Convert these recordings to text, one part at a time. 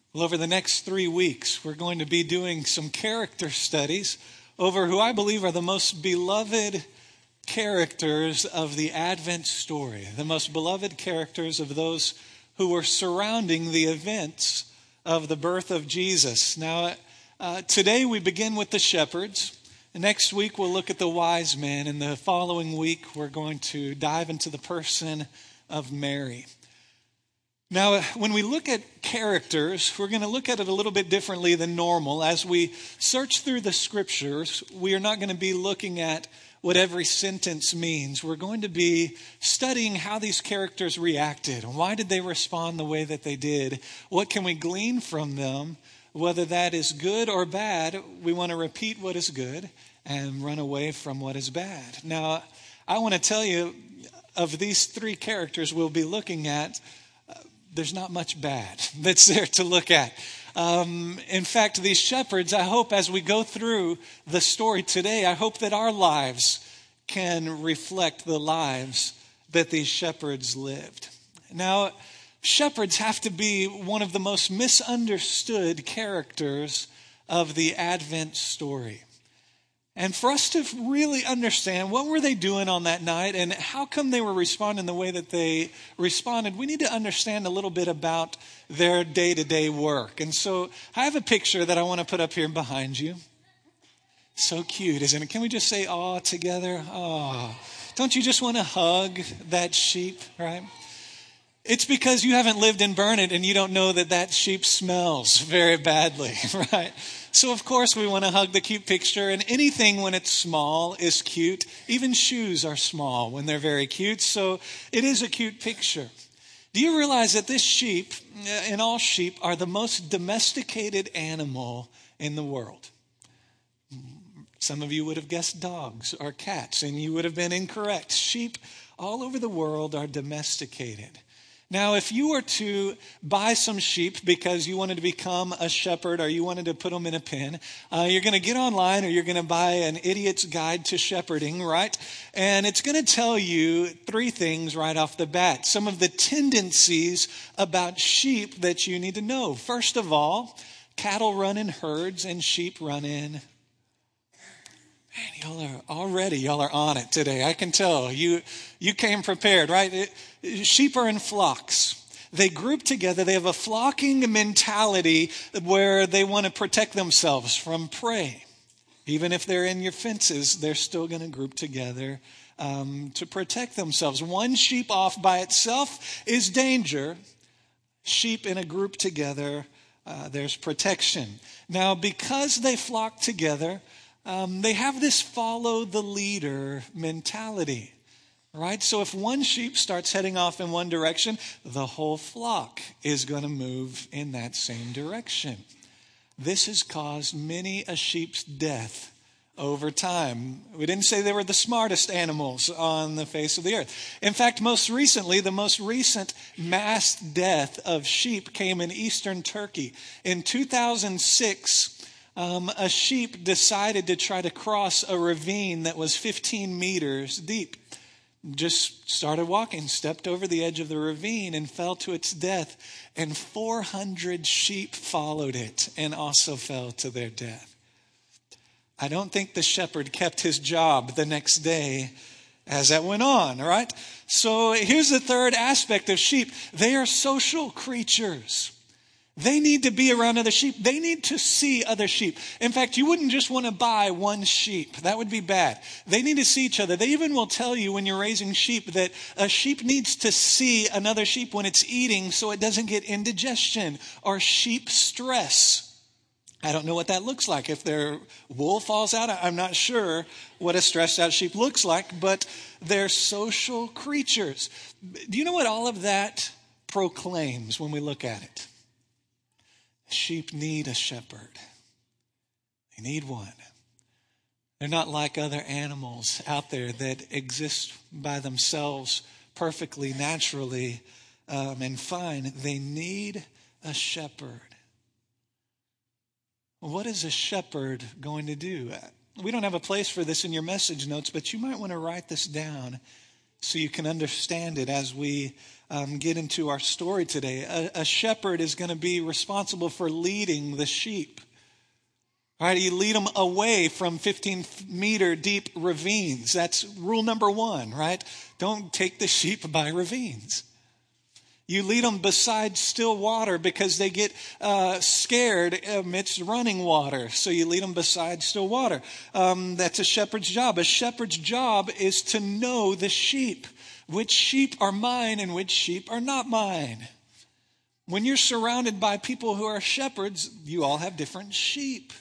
Well, over the next 3 weeks, we're going to be doing some character studies over who I believe are the most beloved characters of the Advent story, the most beloved characters of those who were surrounding the events of the birth of Jesus. Now, today we begin with the shepherds. Next week we'll look at the wise men, and the following week we're going to dive into the person of Mary. Now, when we look at characters, we're going to look at it a little bit differently than normal. As we search through the scriptures, we are not going to be looking at what every sentence means. We're going to be studying how these characters reacted. Why did they respond the way that they did? What can we glean from them? Whether that is good or bad, we want to repeat what is good and run away from what is bad. Now, I want to tell you, of these three characters we'll be looking at, there's not much bad that's there to look at. In fact, these shepherds, I hope as we go through the story today, I hope that our lives can reflect the lives that these shepherds lived. Now, shepherds have to be one of the most misunderstood characters of the Advent story. And for us to really understand what were they doing on that night and how come they were responding the way that they responded, we need to understand a little bit about their day-to-day work. And so I have a picture that I want to put up here behind you. So cute, isn't it? Can we just say "aw" together? Aw. Don't you just want to hug that sheep, right? It's because you haven't lived in Burnet and you don't know that that sheep smells very badly, right? So, of course, we want to hug the cute picture, and anything when it's small is cute. Even shoes are small when they're very cute, so it is a cute picture. Do you realize that this sheep, and all sheep, are the most domesticated animal in the world? Some of you would have guessed dogs or cats, and you would have been incorrect. Sheep all over the world are domesticated. Now, if you were to buy some sheep because you wanted to become a shepherd or you wanted to put them in a pen, you're going to get online or you're going to buy an Idiot's Guide to Shepherding, right? And it's going to tell you three things right off the bat. Some of the tendencies about sheep that you need to know. First of all, cattle run in herds and sheep run in. Man, y'all are on it today. I can tell. You came prepared, right? Sheep are in flocks. They group together. They have a flocking mentality where they want to protect themselves from prey. Even if they're in your fences, they're still going to group together to protect themselves. One sheep off by itself is danger. Sheep in a group together, there's protection. Now, because they flock together, they have this follow the leader mentality, right? So if one sheep starts heading off in one direction, the whole flock is going to move in that same direction. This has caused many a sheep's death over time. We didn't say they were the smartest animals on the face of the earth. In fact, most recently, the most recent mass death of sheep came in eastern Turkey. In 2006, a sheep decided to try to cross a ravine that was 15 meters deep. Just started walking, stepped over the edge of the ravine and fell to its death. And 400 sheep followed it and also fell to their death. I don't think the shepherd kept his job the next day as that went on, all right? So here's the third aspect of sheep. They are social creatures. They need to be around other sheep. They need to see other sheep. In fact, you wouldn't just want to buy one sheep. That would be bad. They need to see each other. They even will tell you when you're raising sheep that a sheep needs to see another sheep when it's eating so it doesn't get indigestion or sheep stress. I don't know what that looks like. If their wool falls out, I'm not sure what a stressed out sheep looks like, but they're social creatures. Do you know what all of that proclaims when we look at it? Sheep need a shepherd. They need one. They're not like other animals out there that exist by themselves perfectly, naturally, and fine. They need a shepherd. What is a shepherd going to do? We don't have a place for this in your message notes, but you might want to write this down. so you can understand it as we get into our story today. A shepherd is going to be responsible for leading the sheep. Right, you lead them away from 15-meter deep ravines. That's rule number one, right? Don't take the sheep by ravines. You lead them beside still water because they get scared amidst running water. So you lead them beside still water. That's a shepherd's job. A shepherd's job is to know the sheep. Which sheep are mine and which sheep are not mine. When you're surrounded by people who are shepherds, you all have different sheep.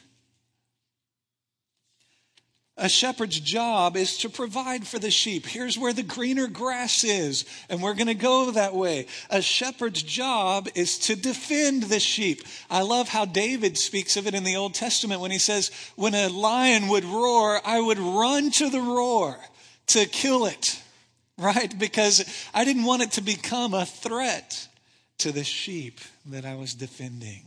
A shepherd's job is to provide for the sheep. Here's where the greener grass is, and we're going to go that way. A shepherd's job is to defend the sheep. I love how David speaks of it in the Old Testament when he says, when a lion would roar, I would run to the roar to kill it, right? Because I didn't want it to become a threat to the sheep that I was defending.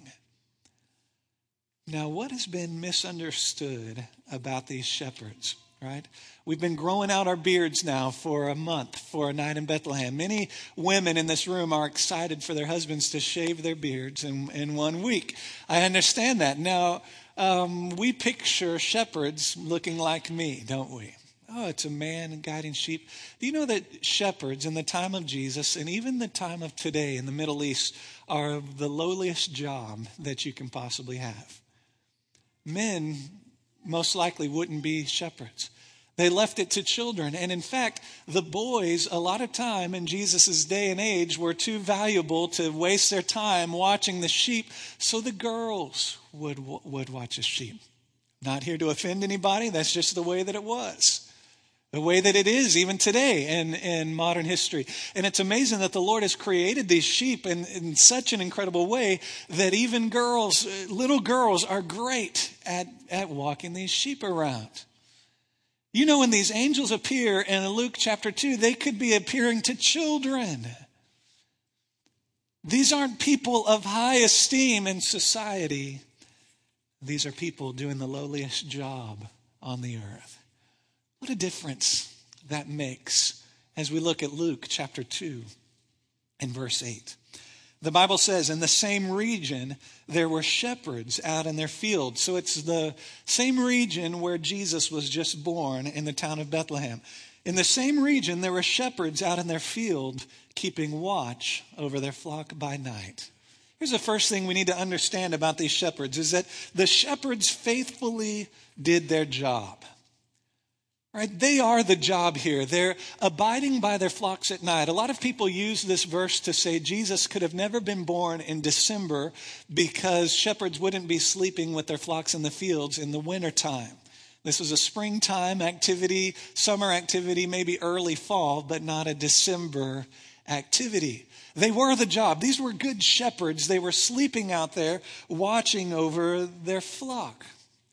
Now, what has been misunderstood about these shepherds, right? We've been growing out our beards now for a month for a night in Bethlehem. Many women in this room are excited for their husbands to shave their beards in 1 week. I understand that. Now, we picture shepherds looking like me, don't we? Oh, it's a man guiding sheep. Do you know that shepherds in the time of Jesus and even the time of today in the Middle East are the lowliest job that you can possibly have? Men most likely wouldn't be shepherds. They left it to children. And in fact, the boys, a lot of time in Jesus' day and age, were too valuable to waste their time watching the sheep. So the girls would watch the sheep. Not here to offend anybody. That's just the way that it was. The way that it is even today in modern history. And it's amazing that the Lord has created these sheep in such an incredible way that even girls, little girls, are great at walking these sheep around. You know, when these angels appear in Luke chapter 2, they could be appearing to children. These aren't people of high esteem in society. These are people doing the lowliest job on the earth. What a difference that makes as we look at Luke chapter 2 and verse 8. The Bible says, in the same region, there were shepherds out in their fields. So it's the same region where Jesus was just born in the town of Bethlehem. In the same region, there were shepherds out in their field keeping watch over their flock by night. Here's the first thing we need to understand about these shepherds is that the shepherds faithfully did their job. Right? They are the job here. They're abiding by their flocks at night. A lot of people use this verse to say Jesus could have never been born in December because shepherds wouldn't be sleeping with their flocks in the fields in the wintertime. This was a springtime activity, summer activity, maybe early fall, but not a December activity. They were the job. These were good shepherds. They were sleeping out there watching over their flock.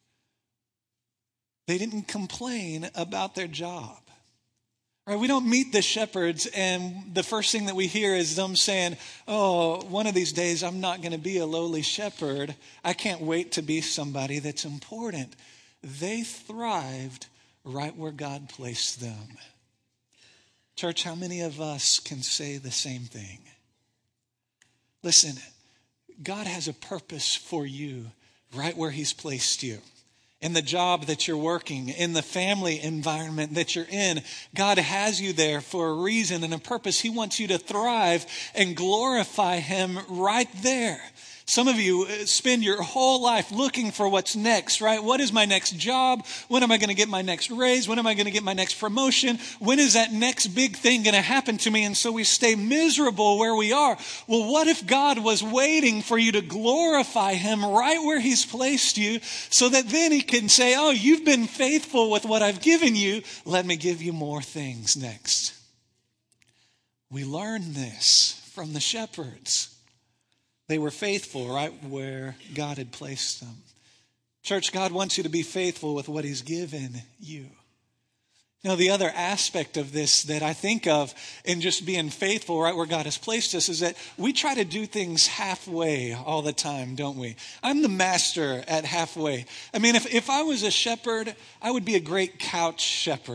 They didn't complain about their job. Right? We don't meet the shepherds and the first thing that we hear is them saying, oh, one of these days I'm not going to be a lowly shepherd. I can't wait to be somebody that's important. They thrived right where God placed them. Church, how many of us can say the same thing? Listen, God has a purpose for you right where He's placed you. In the job that you're working, in the family environment that you're in, God has you there for a reason and a purpose. He wants you to thrive and glorify Him right there. Some of you spend your whole life looking for what's next, right? What is my next job? When am I going to get my next raise? When am I going to get my next promotion? When is that next big thing going to happen to me? And so we stay miserable where we are. Well, what if God was waiting for you to glorify Him right where He's placed you so that then He can say, oh, you've been faithful with what I've given you. Let me give you more things next. We learn this from the shepherds. They were faithful right where God had placed them. Church, God wants you to be faithful with what He's given you. You know, the other aspect of this that I think of in just being faithful right where God has placed us is that we try to do things halfway all the time, don't we? I'm the master at halfway. I mean, if I was a shepherd, I would be a great couch shepherd.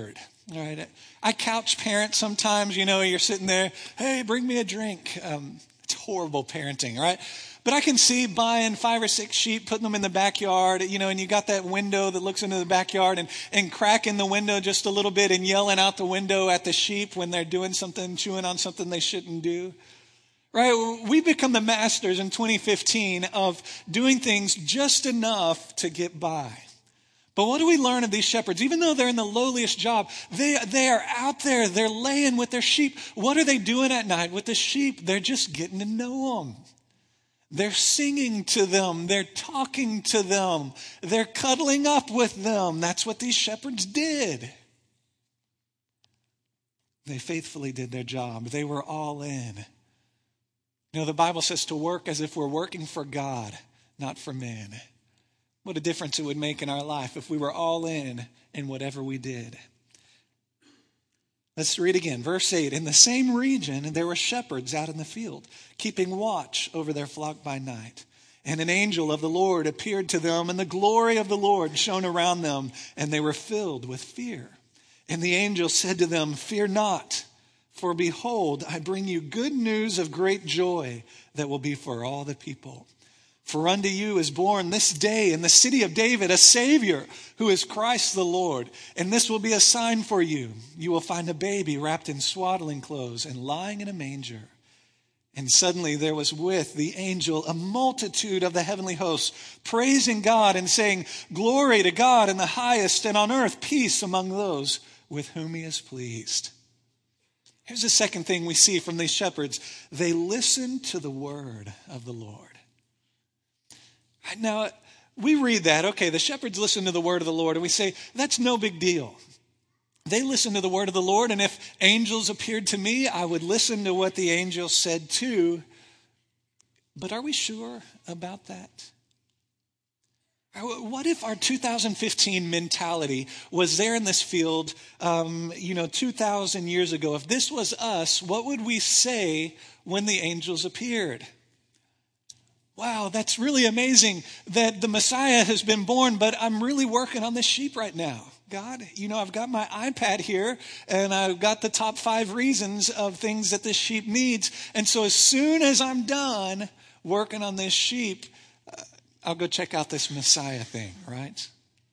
All right. I couch parent sometimes, you're sitting there, hey, bring me a drink. It's horrible parenting, right? But I can see buying 5 or 6 sheep, putting them in the backyard, and you got that window that looks into the backyard and cracking the window just a little bit and yelling out the window at the sheep when they're doing something, chewing on something they shouldn't do. Right? We become the masters in 2015 of doing things just enough to get by. But what do we learn of these shepherds? Even though they're in the lowliest job, they are out there. They're laying with their sheep. What are they doing at night with the sheep? They're just getting to know them. They're singing to them. They're talking to them. They're cuddling up with them. That's what these shepherds did. They faithfully did their job. They were all in. The Bible says to work as if we're working for God, not for man. What a difference it would make in our life if we were all in whatever we did. Let's read again. Verse 8, in the same region, there were shepherds out in the field, keeping watch over their flock by night. And an angel of the Lord appeared to them, and the glory of the Lord shone around them, and they were filled with fear. And the angel said to them, fear not, for behold, I bring you good news of great joy that will be for all the people. For unto you is born this day in the city of David a Savior, who is Christ the Lord. And this will be a sign for you. You will find a baby wrapped in swaddling clothes and lying in a manger. And suddenly there was with the angel a multitude of the heavenly hosts, praising God and saying, glory to God in the highest, and on earth peace among those with whom he is pleased. Here's the second thing we see from these shepherds. They listened to the word of the Lord. Now, we read that, okay, the shepherds listen to the word of the Lord, and we say, that's no big deal. They listen to the word of the Lord, and if angels appeared to me, I would listen to what the angel said too. But are we sure about that? What if our 2015 mentality was there in this field, 2,000 years ago? If this was us, what would we say when the angels appeared? Wow, that's really amazing that the Messiah has been born, but I'm really working on this sheep right now. God, I've got my iPad here, and I've got the top 5 reasons of things that this sheep needs. And so as soon as I'm done working on this sheep, I'll go check out this Messiah thing, right?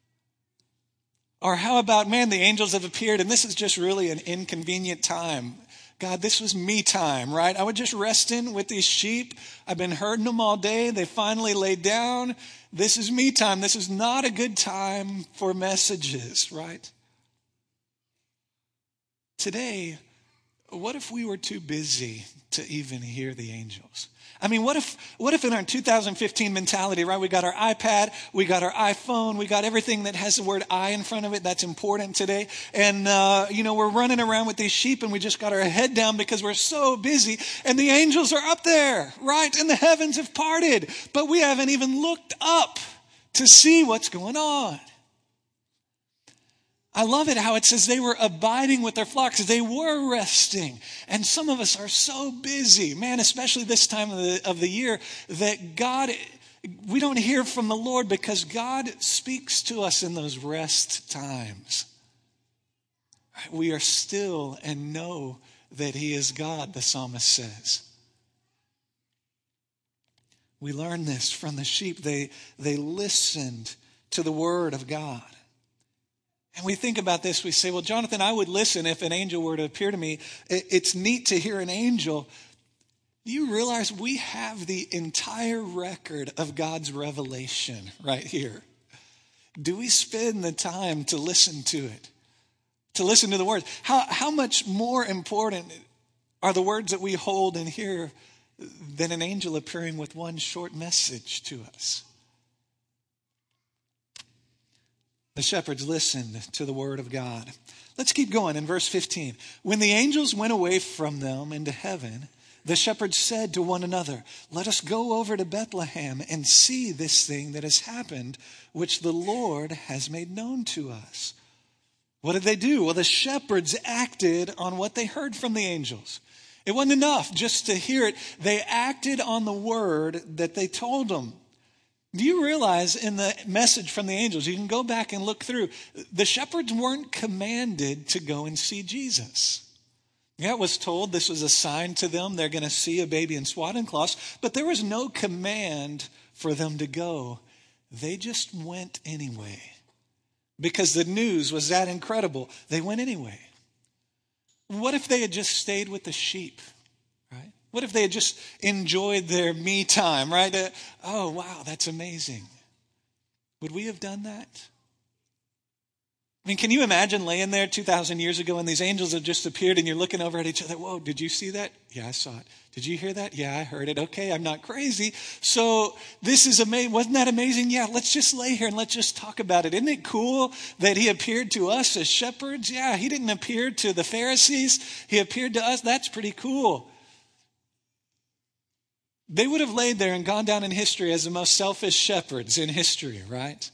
Or how about, man, the angels have appeared, and this is just really an inconvenient time. God, this was me time, right? I would just rest in with these sheep. I've been herding them all day. They finally laid down. This is me time. This is not a good time for messages, right? Today, what if we were too busy to even hear the angels? I mean, what if in our 2015 mentality, right, we got our iPad, we got our iPhone, we got everything that has the word I in front of it that's important today. And, we're running around with these sheep and we just got our head down because we're so busy. And the angels are up there, right? And the heavens have parted. But we haven't even looked up to see what's going on. I love it how it says they were abiding with their flocks. They were resting. And some of us are so busy, man, especially this time of the year, that we don't hear from the Lord because God speaks to us in those rest times. We are still and know that he is God, the psalmist says. We learn this from the sheep. They listened to the word of God. And we think about this, we say, well, Jonathan, I would listen if an angel were to appear to me. It's neat to hear an angel. Do you realize we have the entire record of God's revelation right here? Do we spend the time to listen to it? To listen to the words? How much more important are the words that we hold and hear than an angel appearing with one short message to us? The shepherds listened to the word of God. Let's keep going in verse 15. When the angels went away from them into heaven, the shepherds said to one another, let us go over to Bethlehem and see this thing that has happened, which the Lord has made known to us. What did they do? Well, the shepherds acted on what they heard from the angels. It wasn't enough just to hear it. They acted on the word that they told them. Do you realize in the message from the angels, you can go back and look through, the shepherds weren't commanded to go and see Jesus. Yeah, it was told this was a sign to them. They're going to see a baby in swaddling cloths, but there was no command for them to go. They just went anyway because the news was that incredible. They went anyway. What if they had just stayed with the sheep, right? What if they had just enjoyed their me time, right? Oh, wow, that's amazing. Would we have done that? I mean, can you imagine laying there 2,000 years ago and these angels have just appeared and you're looking over at each other? Whoa, did you see that? Yeah, I saw it. Did you hear that? Yeah, I heard it. Okay, I'm not crazy. So this is amazing. Wasn't that amazing? Yeah, let's just lay here and let's just talk about it. Isn't it cool that he appeared to us as shepherds? Yeah, he didn't appear to the Pharisees. He appeared to us. That's pretty cool. They would have laid there and gone down in history as the most selfish shepherds in history, right?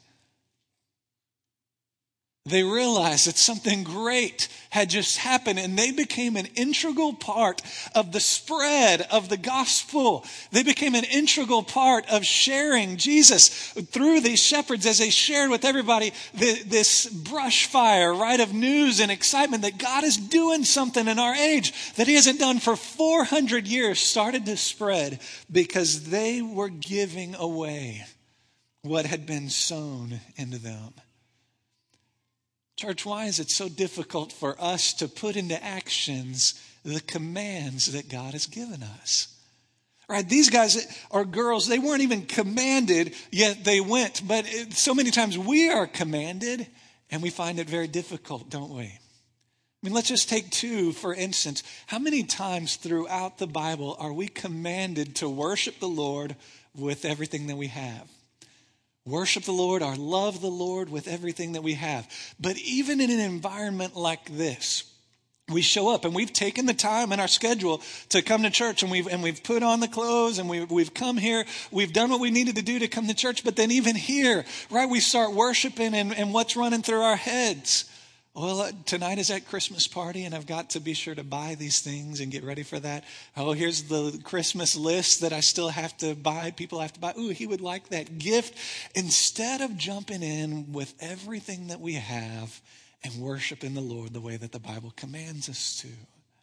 They realized that something great had just happened and they became an integral part of the spread of the gospel. They became an integral part of sharing Jesus through these shepherds as they shared with everybody this brush fire, right, of news and excitement that God is doing something in our age that he hasn't done for 400 years started to spread because they were giving away what had been sown into them. Church, why is it so difficult for us to put into actions the commands that God has given us? Right? These guys or girls, they weren't even commanded, yet they went. But so many times we are commanded, and we find it very difficult, don't we? I mean, let's just take two, for instance. How many times throughout the Bible are we commanded to worship the Lord with everything that we have? Worship the Lord or love the Lord with everything that we have. But even in an environment like this, we show up and we've taken the time in our schedule to come to church and we've put on the clothes and we've come here. We've done what we needed to do to come to church. But then even here, right, we start worshiping and what's running through our heads? Well, tonight is that Christmas party and I've got to be sure to buy these things and get ready for that. Oh, here's the Christmas list that I still have to buy. People have to buy. Ooh, he would like that gift. Instead of jumping in with everything that we have and worshiping the Lord the way that the Bible commands us to.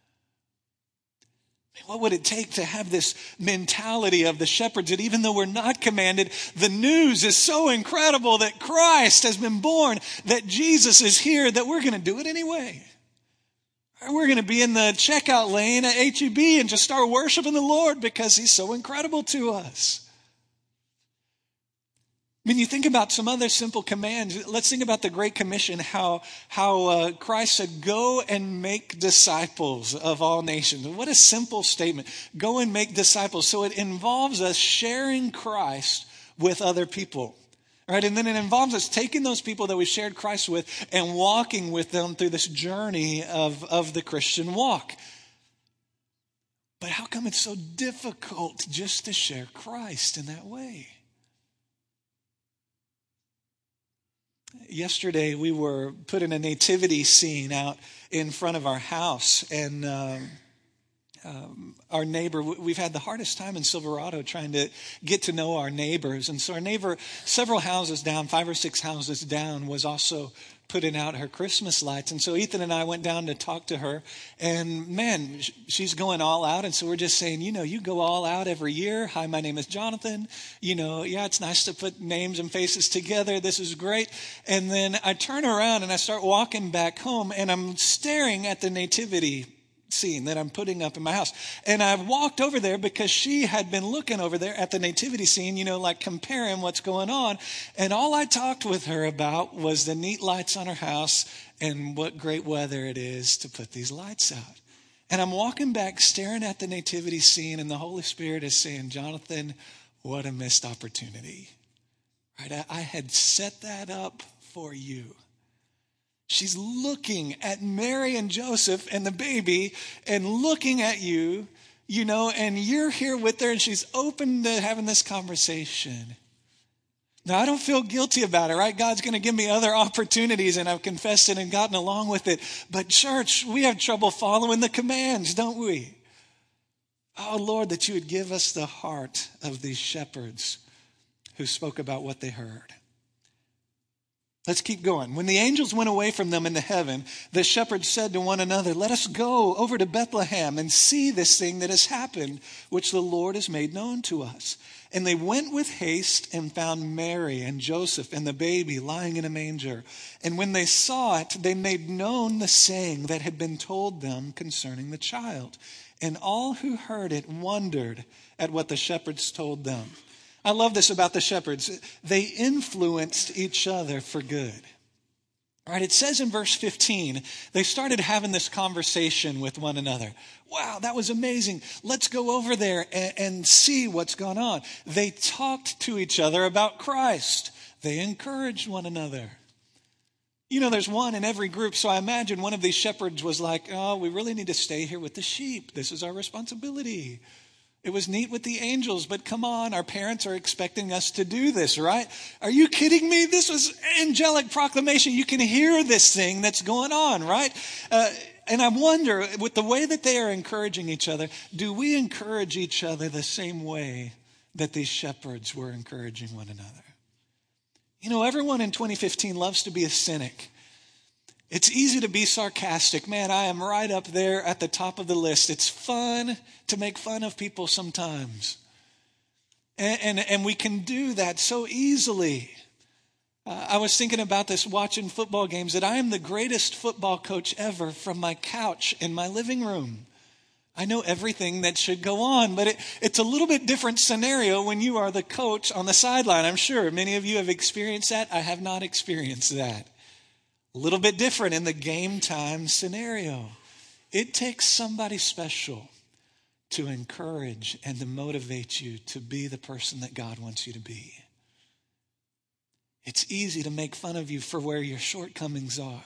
What would it take to have this mentality of the shepherds that even though we're not commanded, the news is so incredible that Christ has been born, that Jesus is here, that we're going to do it anyway. We're going to be in the checkout lane at HEB and just start worshiping the Lord because he's so incredible to us. I mean, you think about some other simple commands. Let's think about the Great Commission, how Christ said, go and make disciples of all nations. What a simple statement. Go and make disciples. So it involves us sharing Christ with other people. Right? And then it involves us taking those people that we shared Christ with and walking with them through this journey of the Christian walk. But how come it's so difficult just to share Christ in that way? Yesterday, we were putting a nativity scene out in front of our house, and our neighbor, we've had the hardest time in Silverado trying to get to know our neighbors. And so our neighbor, several houses down, 5 or 6 houses down, was also putting out her Christmas lights. And so Ethan and I went down to talk to her, and man, she's going all out. And so we're just saying, you go all out every year. Hi, my name is Jonathan. Yeah, it's nice to put names and faces together. This is great. And then I turn around and I start walking back home, and I'm staring at the nativity scene that I'm putting up in my house. And I've walked over there because she had been looking over there at the nativity scene, like comparing what's going on. And all I talked with her about was the neat lights on her house and what great weather it is to put these lights out. And I'm walking back staring at the nativity scene, and the Holy Spirit is saying, Jonathan, what a missed opportunity. Right? I had set that up for you. She's looking at Mary and Joseph and the baby and looking at you, and you're here with her and she's open to having this conversation. Now, I don't feel guilty about it, right? God's going to give me other opportunities and I've confessed it and gotten along with it. But church, we have trouble following the commands, don't we? Oh, Lord, that you would give us the heart of these shepherds who spoke about what they heard. Let's keep going. When the angels went away from them into heaven, the shepherds said to one another, "Let us go over to Bethlehem and see this thing that has happened, which the Lord has made known to us." And they went with haste and found Mary and Joseph and the baby lying in a manger. And when they saw it, they made known the saying that had been told them concerning the child. And all who heard it wondered at what the shepherds told them. I love this about the shepherds. They influenced each other for good. All right, it says in verse 15, they started having this conversation with one another. Wow, that was amazing. Let's go over there and see what's gone on. They talked to each other about Christ. They encouraged one another. You know, there's one in every group, so I imagine one of these shepherds was like, "Oh, we really need to stay here with the sheep. This is our responsibility. It was neat with the angels, but come on, our parents are expecting us to do this, right? Are you kidding me? This was angelic proclamation. You can hear this thing that's going on, right?" And I wonder, with the way that they are encouraging each other, do we encourage each other the same way that these shepherds were encouraging one another? You know, everyone in 2015 loves to be a cynic. It's easy to be sarcastic. Man, I am right up there at the top of the list. It's fun to make fun of people sometimes. And we can do that so easily. I was thinking about this watching football games, that I am the greatest football coach ever from my couch in my living room. I know everything that should go on, but it's a little bit different scenario when you are the coach on the sideline. I'm sure many of you have experienced that. I have not experienced that. A little bit different in the game time scenario. It takes somebody special to encourage and to motivate you to be the person that God wants you to be. It's easy to make fun of you for where your shortcomings are.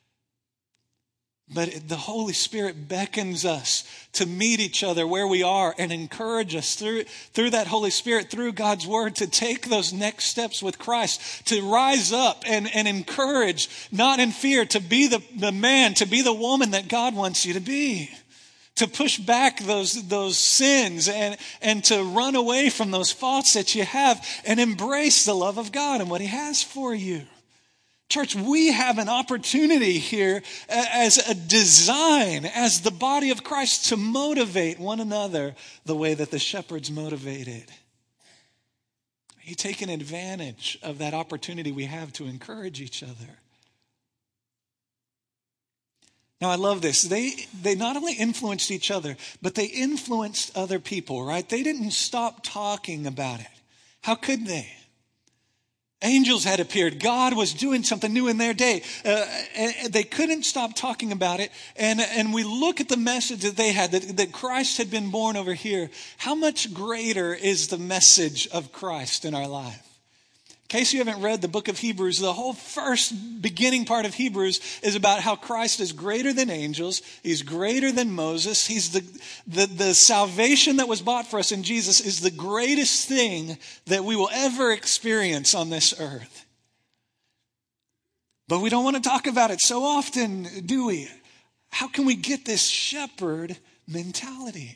But the Holy Spirit beckons us to meet each other where we are and encourage us through that Holy Spirit, through God's Word, to take those next steps with Christ, to rise up and encourage, not in fear, to be the man, to be the woman that God wants you to be, to push back those sins and to run away from those faults that you have and embrace the love of God and what He has for you. Church, we have an opportunity here as a design, as the body of Christ, to motivate one another the way that the shepherds motivated. Are you taking advantage of that opportunity we have to encourage each other? Now, I love this. They not only influenced each other, but they influenced other people, right? They didn't stop talking about it. How could they? Angels had appeared. God was doing something new in their day. And they couldn't stop talking about it. And we look at the message that they had, that Christ had been born over here. How much greater is the message of Christ in our life? In case you haven't read the book of Hebrews, the whole first beginning part of Hebrews is about how Christ is greater than angels. He's greater than Moses. He's the salvation that was bought for us in Jesus is the greatest thing that we will ever experience on this earth. But we don't want to talk about it so often, do we? How can we get this shepherd mentality?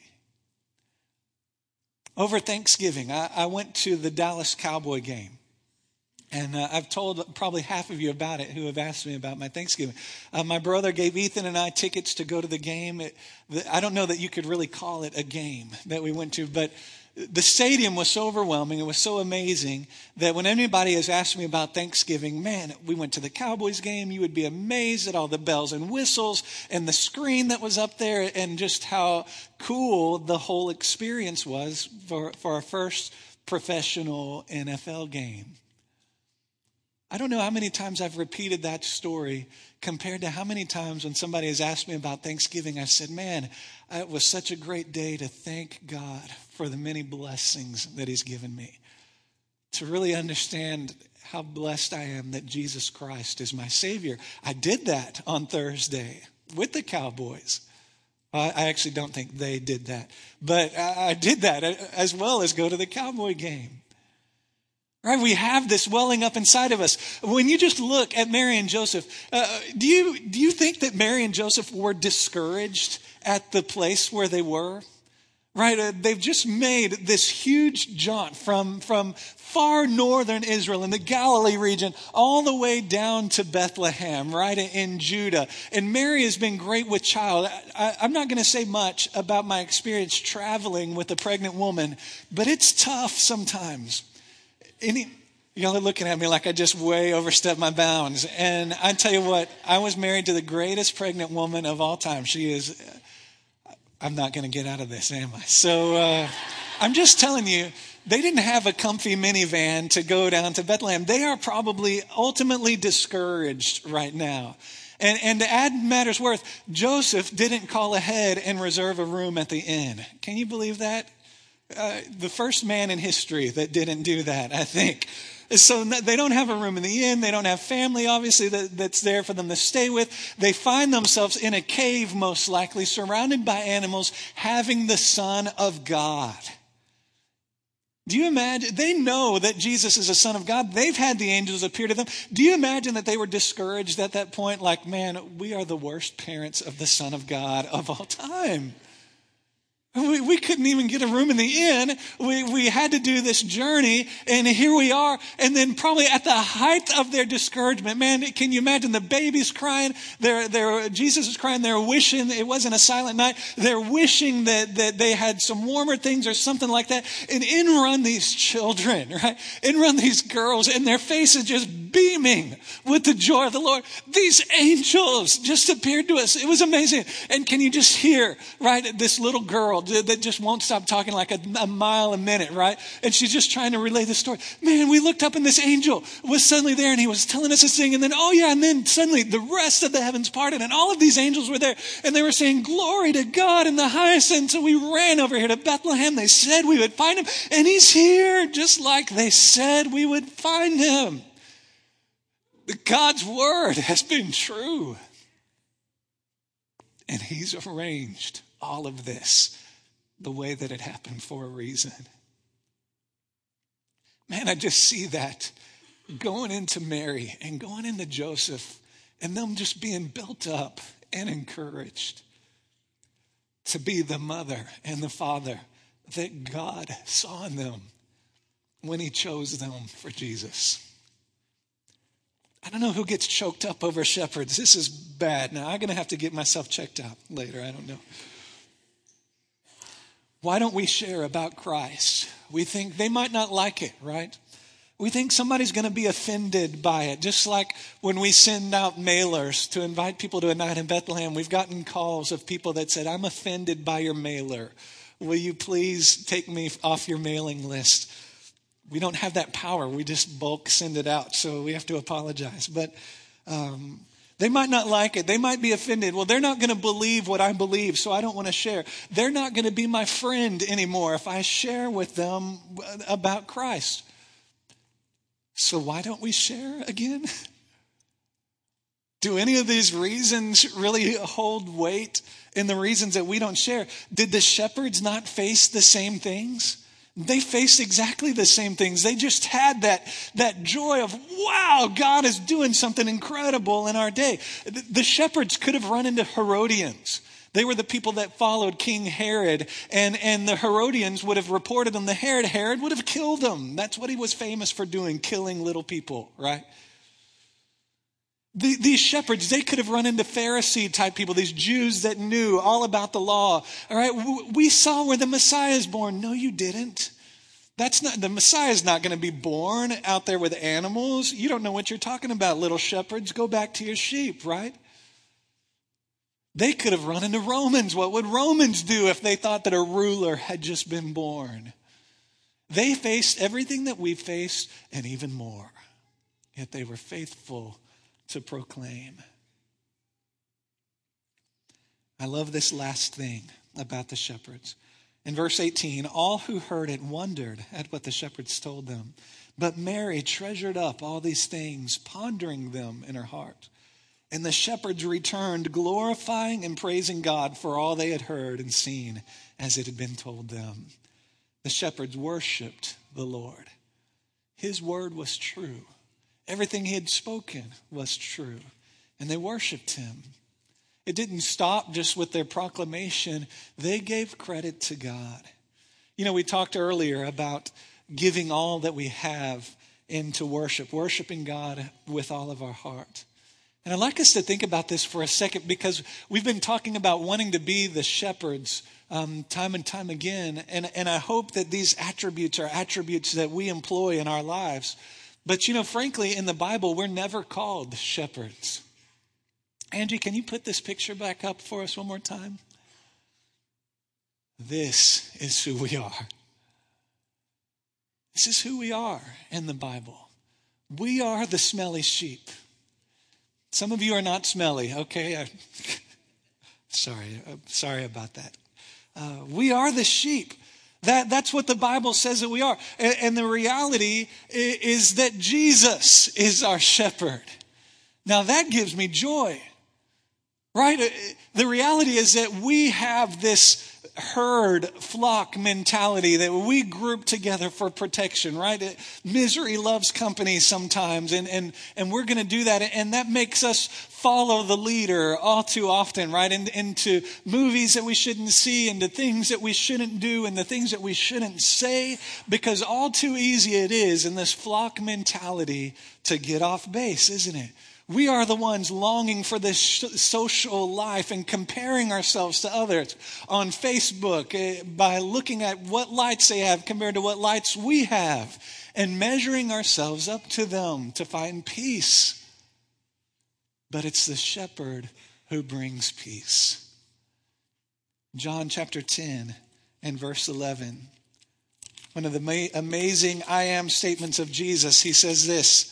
Over Thanksgiving, I went to the Dallas Cowboy game. And I've told probably half of you about it who have asked me about my Thanksgiving. My brother gave Ethan and I tickets to go to the game. I don't know that you could really call it a game that we went to, but the stadium was so overwhelming. It was so amazing that when anybody has asked me about Thanksgiving, man, we went to the Cowboys game. You would be amazed at all the bells and whistles and the screen that was up there and just how cool the whole experience was for our first professional NFL game. I don't know how many times I've repeated that story compared to how many times when somebody has asked me about Thanksgiving, I said, man, it was such a great day to thank God for the many blessings that He's given me. To really understand how blessed I am that Jesus Christ is my Savior. I did that on Thursday with the Cowboys. I actually don't think they did that. But I did that as well as go to the Cowboy game. Right, we have this welling up inside of us. When you just look at Mary and Joseph, do you think that Mary and Joseph were discouraged at the place where they were? right? They've just made this huge jaunt from far northern Israel in the Galilee region all the way down to Bethlehem, right, in Judah. And Mary has been great with child. I'm not going to say much about my experience traveling with a pregnant woman, but it's tough sometimes. Y'all are looking at me like I just way overstepped my bounds. And I tell you what, I was married to the greatest pregnant woman of all time. She is, I'm not going to get out of this, am I? So I'm just telling you, they didn't have a comfy minivan to go down to Bethlehem. They are probably ultimately discouraged right now. And to add matters worse, Joseph didn't call ahead and reserve a room at the inn. Can you believe that? The first man in history that didn't do that, I think. So they don't have a room in the inn. They don't have family, obviously, that's there for them to stay with. They find themselves in a cave, most likely, surrounded by animals, having the Son of God. Do you imagine? They know that Jesus is a Son of God. They've had the angels appear to them. Do you imagine that they were discouraged at that point? Like, man, we are the worst parents of the Son of God of all time. We couldn't even get a room in the inn. We had to do this journey, and here we are. And then probably at the height of their discouragement, man, can you imagine the baby's crying? Jesus is crying. They're wishing, it wasn't a silent night. They're wishing that they had some warmer things or something like that. And in run these children, right? In run these girls, and their faces just beaming with the joy of the Lord. These angels just appeared to us. It was amazing. And can you just hear, right, this little girl that just won't stop talking like a mile a minute, right? And she's just trying to relay the story. Man, we looked up and this angel was suddenly there and he was telling us this thing. And then, and then suddenly the rest of the heavens parted and all of these angels were there and they were saying, glory to God in the highest. And so we ran over here to Bethlehem. They said we would find him and he's here just like they said we would find him. God's word has been true. And he's arranged all of this the way that it happened for a reason. Man, I just see that going into Mary and going into Joseph and them just being built up and encouraged to be the mother and the father that God saw in them when he chose them for Jesus. I don't know who gets choked up over shepherds. This is bad. Now, I'm going to have to get myself checked out later. I don't know. Why don't we share about Christ? We think they might not like it, right? We think somebody's going to be offended by it. Just like when we send out mailers to invite people to a night in Bethlehem, we've gotten calls of people that said, I'm offended by your mailer. Will you please take me off your mailing list? We don't have that power. We just bulk send it out. So we have to apologize. But they might not like it. They might be offended. Well, they're not going to believe what I believe, so I don't want to share. They're not going to be my friend anymore if I share with them about Christ. So why don't we share again? Do any of these reasons really hold weight in the reasons that we don't share? Did the shepherds not face the same things? They faced exactly the same things. They just had that joy of, wow, God is doing something incredible in our day. The shepherds could have run into Herodians. They were the people that followed King Herod, and the Herodians would have reported them to Herod. Herod would have killed them. That's what he was famous for doing, killing little people, right? These shepherds, they could have run into Pharisee type people, these Jews that knew all about the law. All right, we saw where the Messiah is born. No, you didn't. The Messiah is not going to be born out there with animals. You don't know what you're talking about, little shepherds. Go back to your sheep, right? They could have run into Romans. What would Romans do if they thought that a ruler had just been born? They faced everything that we faced and even more. Yet they were faithful to proclaim. I love this last thing about the shepherds. In verse 18, all who heard it wondered at what the shepherds told them. But Mary treasured up all these things, pondering them in her heart. And the shepherds returned, glorifying and praising God for all they had heard and seen as it had been told them. The shepherds worshiped the Lord. His word was true. Everything he had spoken was true. And they worshiped him. It didn't stop just with their proclamation. They gave credit to God. You know, we talked earlier about giving all that we have into worship, worshiping God with all of our heart. And I'd like us to think about this for a second, because we've been talking about wanting to be the shepherds time and time again. And I hope that these attributes are attributes that we employ in our lives. But, you know, frankly, in the Bible, we're never called shepherds. Angie, can you put this picture back up for us one more time? This is who we are. This is who we are in the Bible. We are the smelly sheep. Some of you are not smelly, okay? Sorry about that. We are the sheep. That's what the Bible says that we are. And the reality is that Jesus is our shepherd. Now that gives me joy, right? The reality is that we have this herd flock mentality that we group together for protection, right? Misery loves company sometimes, and we're going to do that, and that makes us follow the leader all too often, right? Into movies that we shouldn't see, into things that we shouldn't do, and the things that we shouldn't say, because all too easy it is in this flock mentality to get off base, isn't it? We are the ones longing for this social life and comparing ourselves to others on Facebook by looking at what lights they have compared to what lights we have, and measuring ourselves up to them to find peace. But it's the shepherd who brings peace. John chapter 10 and verse 11. One of the amazing I am statements of Jesus. He says this: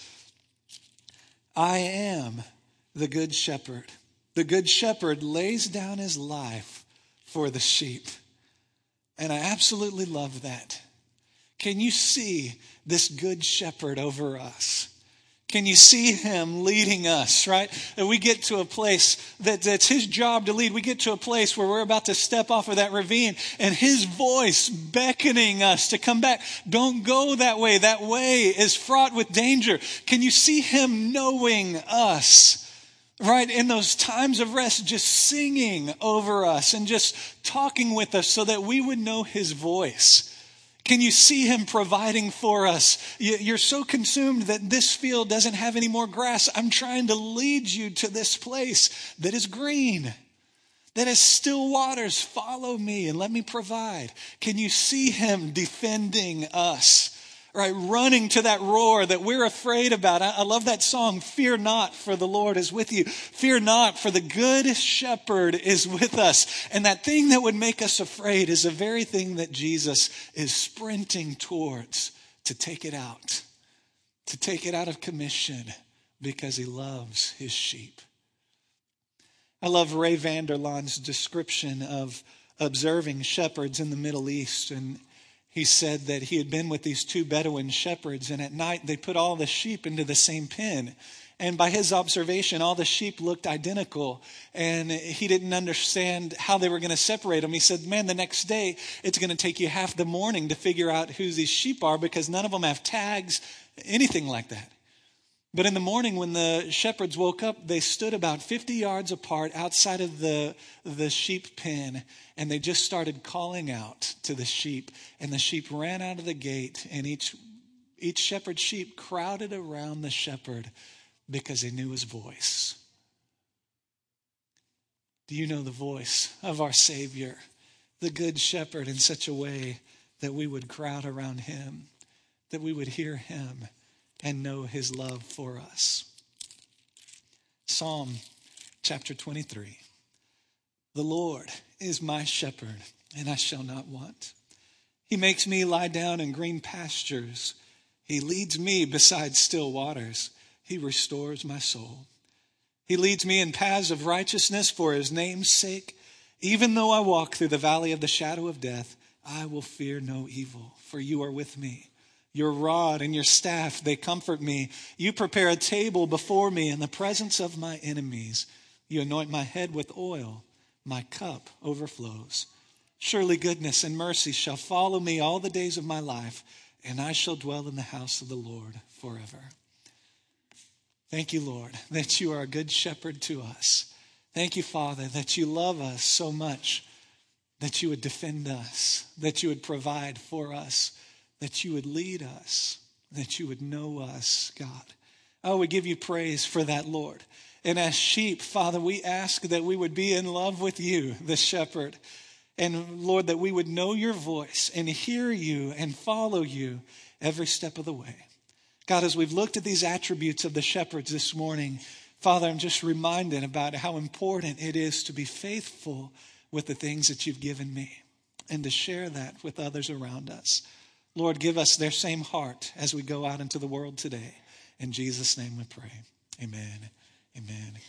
I am the good shepherd. The good shepherd lays down his life for the sheep. And I absolutely love that. Can you see this good shepherd over us? Can you see him leading us, right? That we get to a place that's his job to lead. We get to a place where we're about to step off of that ravine, and his voice beckoning us to come back. Don't go that way. That way is fraught with danger. Can you see him knowing us, right? In those times of rest, just singing over us and just talking with us so that we would know his voice. Can you see him providing for us? You're so consumed that this field doesn't have any more grass. I'm trying to lead you to this place that is green, that has still waters. Follow me and let me provide. Can you see him defending us? Right, running to that roar that we're afraid about. I love that song, Fear Not, for the Lord is with you. Fear not, for the good shepherd is with us. And that thing that would make us afraid is the very thing that Jesus is sprinting towards to take it out of commission, because he loves his sheep. I love Ray Vander Laan's description of observing shepherds in the Middle East, and he said that he had been with these two Bedouin shepherds, and at night they put all the sheep into the same pen. And by his observation, all the sheep looked identical, and he didn't understand how they were going to separate them. He said, man, the next day it's going to take you half the morning to figure out who these sheep are, because none of them have tags, anything like that. But in the morning when the shepherds woke up, they stood about 50 yards apart outside of the sheep pen, and they just started calling out to the sheep. And the sheep ran out of the gate, and each shepherd sheep crowded around the shepherd because they knew his voice. Do you know the voice of our Savior, the good shepherd, in such a way that we would crowd around him, that we would hear him and know his love for us? Psalm chapter 23. The Lord is my shepherd, and I shall not want. He makes me lie down in green pastures. He leads me beside still waters. He restores my soul. He leads me in paths of righteousness for his name's sake. Even though I walk through the valley of the shadow of death, I will fear no evil, for you are with me. Your rod and your staff, they comfort me. You prepare a table before me in the presence of my enemies. You anoint my head with oil. My cup overflows. Surely goodness and mercy shall follow me all the days of my life, and I shall dwell in the house of the Lord forever. Thank you, Lord, that you are a good shepherd to us. Thank you, Father, that you love us so much, that you would defend us, that you would provide for us, that you would lead us, that you would know us, God. Oh, we give you praise for that, Lord. And as sheep, Father, we ask that we would be in love with you, the shepherd. And Lord, that we would know your voice and hear you and follow you every step of the way. God, as we've looked at these attributes of the shepherds this morning, Father, I'm just reminded about how important it is to be faithful with the things that you've given me and to share that with others around us. Lord, give us their same heart as we go out into the world today. In Jesus' name we pray. Amen. Amen.